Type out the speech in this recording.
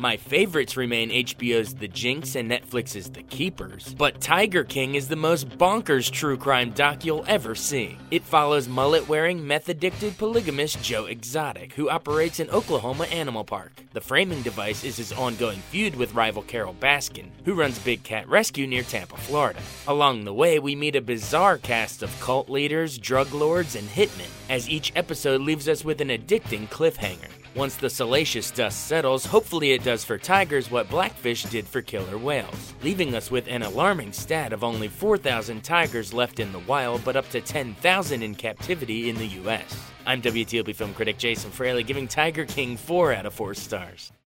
My favorites remain HBO's The Jinx and Netflix's The Keepers, but Tiger King is the most bonkers true crime doc you'll ever see. It follows mullet-wearing, meth-addicted polygamist Joe Exotic, who operates an Oklahoma animal park. The framing device is his ongoing feud with rival Carol Baskin, who runs Big Cat Rescue near Tampa, Florida. Along the way, we meet a bizarre cast of cult leaders, drug lords, and hitmen, as each episode leaves us with an addicting cliffhanger. Once the salacious dust settles, hopefully it does for tigers what Blackfish did for killer whales, leaving us with an alarming stat of only 4,000 tigers left in the wild, but up to 10,000 in captivity in the US. I'm WTOP film critic Jason Fraley, giving Tiger King 4 out of 4 stars.